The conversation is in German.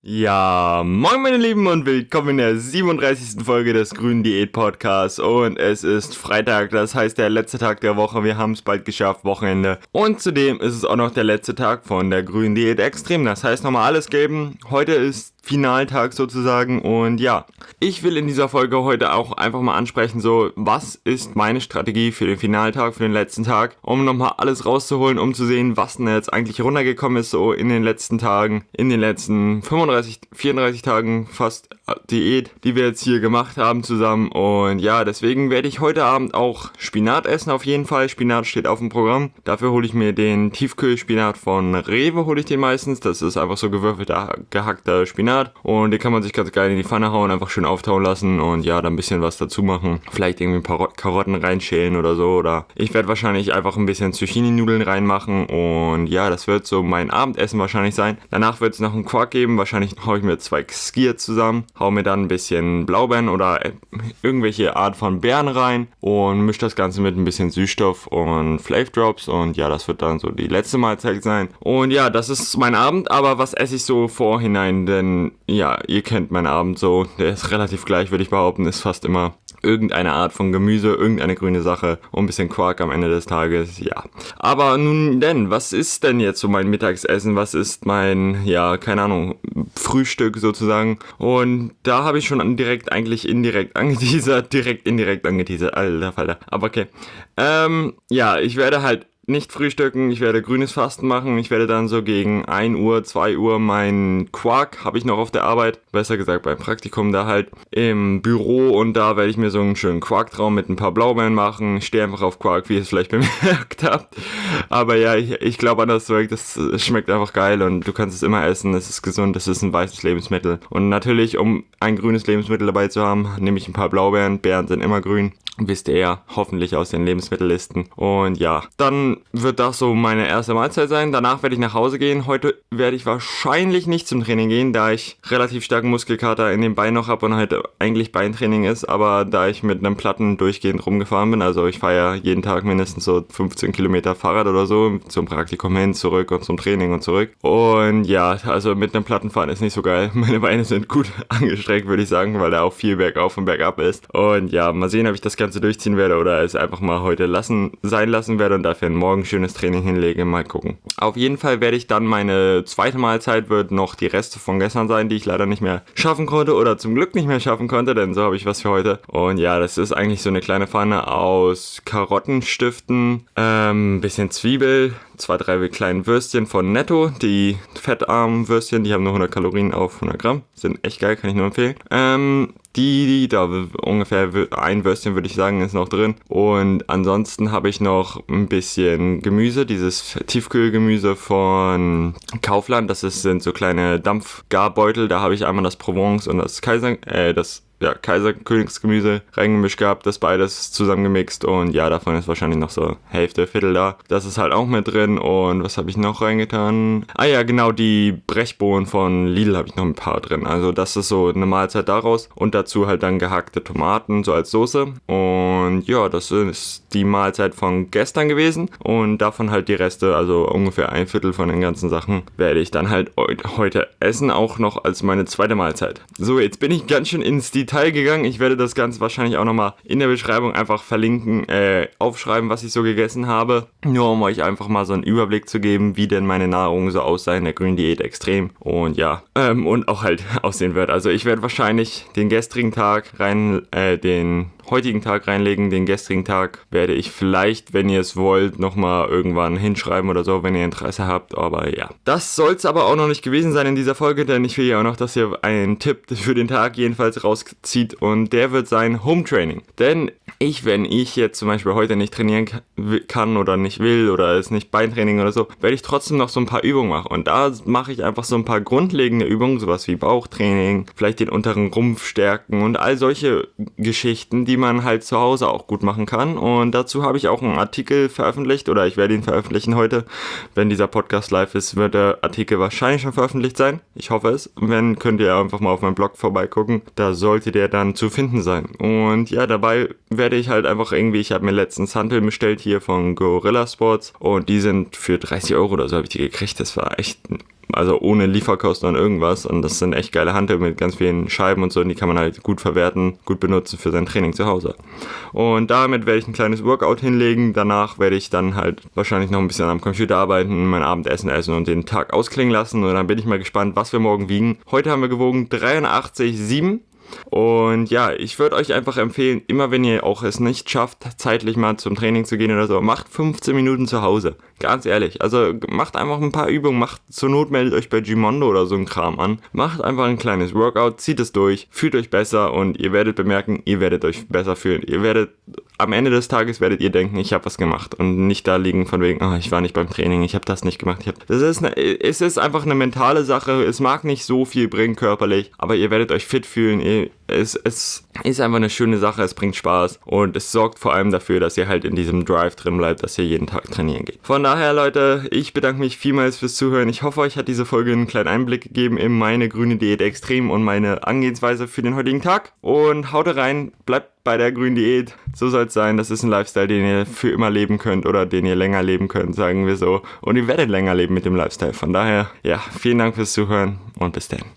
Ja, moin meine Lieben und willkommen in der 37. Folge des Grünen Diät Podcasts und es ist Freitag, das heißt der letzte Tag der Woche, wir haben es bald geschafft, Wochenende und zudem ist es auch noch der letzte Tag von der Grünen Diät Extrem, das heißt nochmal alles geben, heute ist Finaltag sozusagen und ja, ich will in dieser Folge heute auch einfach mal ansprechen, so was ist meine Strategie für den Finaltag, für den letzten Tag, um nochmal alles rauszuholen, um zu sehen, was denn jetzt eigentlich runtergekommen ist so in den letzten Tagen, in den letzten 34 Tagen fast Diät, die wir jetzt hier gemacht haben zusammen und ja, deswegen werde ich heute Abend auch Spinat essen auf jeden Fall, Spinat steht auf dem Programm, dafür hole ich mir den Tiefkühlspinat von Rewe, hole ich den meistens, das ist einfach so gewürfelter, gehackter Spinat und den kann man sich ganz geil in die Pfanne hauen, einfach schön auftauen lassen und ja, dann ein bisschen was dazu machen. Vielleicht irgendwie ein paar Karotten reinschälen oder so oder ich werde wahrscheinlich einfach ein bisschen Zucchini-Nudeln reinmachen und ja, das wird so mein Abendessen wahrscheinlich sein. Danach wird es noch einen Quark geben, wahrscheinlich haue ich mir 2 Skier zusammen, haue mir dann ein bisschen Blaubeeren oder irgendwelche Art von Beeren rein und mische das Ganze mit ein bisschen Süßstoff und Flavor Drops und ja, das wird dann so die letzte Mahlzeit sein. Und ja, das ist mein Abend, aber was esse ich so vorhinein, denn ja, ihr kennt meinen Abend so, der ist relativ gleich, würde ich behaupten, ist fast immer irgendeine Art von Gemüse, irgendeine grüne Sache und ein bisschen Quark am Ende des Tages, ja. Aber nun denn, was ist denn jetzt so mein Mittagsessen? Was ist mein, ja, keine Ahnung, Frühstück sozusagen? Und da habe ich schon indirekt angeteasert, alter Falter, aber okay. Ja, ich werde halt nicht frühstücken, ich werde grünes Fasten machen, ich werde dann so gegen 1 Uhr, 2 Uhr meinen Quark, habe ich noch auf der Arbeit, besser gesagt beim Praktikum da halt im Büro und da werde ich mir so einen schönen Quarktraum mit ein paar Blaubeeren machen, ich stehe einfach auf Quark, wie ihr es vielleicht bemerkt habt, aber ja, ich glaube an das Zeug, das schmeckt einfach geil und du kannst es immer essen, es ist gesund, es ist ein weißes Lebensmittel und natürlich, um ein grünes Lebensmittel dabei zu haben, nehme ich ein paar Blaubeeren, Beeren sind immer grün, wisst ihr ja hoffentlich aus den Lebensmittellisten und ja, dann wird das so meine erste Mahlzeit sein. Danach werde ich nach Hause gehen. Heute werde ich wahrscheinlich nicht zum Training gehen, da ich relativ starken Muskelkater in den Beinen noch habe und heute eigentlich Beintraining ist, aber da ich mit einem Platten durchgehend rumgefahren bin, also ich fahre ja jeden Tag mindestens so 15 Kilometer Fahrrad oder so, zum Praktikum hin, zurück und zum Training und zurück. Und ja, also mit einem Plattenfahren ist nicht so geil. Meine Beine sind gut angestreckt, würde ich sagen, weil da auch viel bergauf und bergab ist. Und ja, mal sehen, ob ich das Ganze durchziehen werde oder es einfach mal heute sein lassen werde und dafür morgen schönes Training hinlege, mal gucken. Auf jeden Fall werde ich dann meine zweite Mahlzeit wird noch die Reste von gestern sein, die ich leider nicht mehr schaffen konnte oder zum Glück nicht mehr schaffen konnte, denn so habe ich was für heute. Und ja, das ist eigentlich so eine kleine Pfanne aus Karottenstiften, bisschen Zwiebel, 2, 3 kleinen Würstchen von Netto, die fettarmen Würstchen, die haben nur 100 Kalorien auf 100 Gramm, sind echt geil, kann ich nur empfehlen. Da ungefähr ein Würstchen würde ich sagen ist noch drin und ansonsten habe ich noch ein bisschen Gemüse, dieses Tiefkühlgemüse von Kaufland, sind so kleine Dampfgarbeutel, da habe ich einmal das Provence und das Kaiserkönigsgemüse reingemischt gehabt, das beides zusammengemixt und ja, davon ist wahrscheinlich noch so Hälfte, Viertel da. Das ist halt auch mit drin und was habe ich noch reingetan? Ah ja, genau, die Brechbohnen von Lidl habe ich noch ein paar drin. Also das ist so eine Mahlzeit daraus und dazu halt dann gehackte Tomaten so als Soße und ja, das ist die Mahlzeit von gestern gewesen und davon halt die Reste, also ungefähr 1/4 von den ganzen Sachen, werde ich dann halt heute essen, auch noch als meine zweite Mahlzeit. So, jetzt bin ich ganz schön ins Detail gegangen. Ich werde das Ganze wahrscheinlich auch nochmal in der Beschreibung einfach verlinken, aufschreiben, was ich so gegessen habe. Nur um euch einfach mal so einen Überblick zu geben, wie denn meine Nahrung so aussah in der Grünen Diät Extrem. Und ja, und auch halt aussehen wird. Also ich werde wahrscheinlich den heutigen Tag reinlegen. Den gestrigen Tag werde ich vielleicht, wenn ihr es wollt, nochmal irgendwann hinschreiben oder so, wenn ihr Interesse habt. Aber ja, das soll es aber auch noch nicht gewesen sein in dieser Folge, denn ich will ja auch noch, dass ihr einen Tipp für den Tag jedenfalls rauszieht und der wird sein Home Training. Denn wenn ich jetzt zum Beispiel heute nicht trainieren kann oder nicht will oder es nicht Beintraining oder so, werde ich trotzdem noch so ein paar Übungen machen. Und da mache ich einfach so ein paar grundlegende Übungen, sowas wie Bauchtraining, vielleicht den unteren Rumpf stärken und all solche Geschichten, die man halt zu Hause auch gut machen kann. Und dazu habe ich auch einen Artikel veröffentlicht oder ich werde ihn veröffentlichen heute. Wenn dieser Podcast live ist, wird der Artikel wahrscheinlich schon veröffentlicht sein. Ich hoffe es. Wenn, könnt ihr einfach mal auf meinem Blog vorbeigucken. Da sollte der dann zu finden sein. Und ja, dabei werde ich halt einfach ich habe mir letztens Hanteln bestellt hier von Gorilla Sports und die sind für 30 € oder so habe ich die gekriegt. Das war echt also ohne Lieferkosten und irgendwas. Und das sind echt geile Hanteln mit ganz vielen Scheiben und so, und die kann man halt gut verwerten, gut benutzen für sein Training zu Hause. Und damit werde ich ein kleines Workout hinlegen. Danach werde ich dann halt wahrscheinlich noch ein bisschen am Computer arbeiten, mein Abendessen essen und den Tag ausklingen lassen. Und dann bin ich mal gespannt, was wir morgen wiegen. Heute haben wir gewogen 83,7. Und ja, ich würde euch einfach empfehlen, immer wenn ihr auch es nicht schafft, zeitlich mal zum Training zu gehen oder so, macht 15 Minuten zu Hause. Ganz ehrlich, also macht einfach ein paar Übungen, macht zur Not, meldet euch bei Gmondo oder so ein Kram an. Macht einfach ein kleines Workout, zieht es durch, fühlt euch besser und ihr werdet bemerken, ihr werdet euch besser fühlen. Am Ende des Tages werdet ihr denken, ich habe was gemacht und nicht da liegen von wegen, ich war nicht beim Training, ich habe das nicht gemacht. Es ist einfach eine mentale Sache, es mag nicht so viel bringen körperlich, aber ihr werdet euch fit fühlen. Es ist einfach eine schöne Sache, es bringt Spaß und es sorgt vor allem dafür, dass ihr halt in diesem Drive drin bleibt, dass ihr jeden Tag trainieren geht. Von daher, Leute, ich bedanke mich vielmals fürs Zuhören. Ich hoffe, euch hat diese Folge einen kleinen Einblick gegeben in meine grüne Diät extrem und meine Angehensweise für den heutigen Tag. Und haut rein, bleibt bei der grünen Diät. So soll es sein. Das ist ein Lifestyle, den ihr für immer leben könnt oder den ihr länger leben könnt, sagen wir so. Und ihr werdet länger leben mit dem Lifestyle. Von daher, ja, vielen Dank fürs Zuhören und bis dann.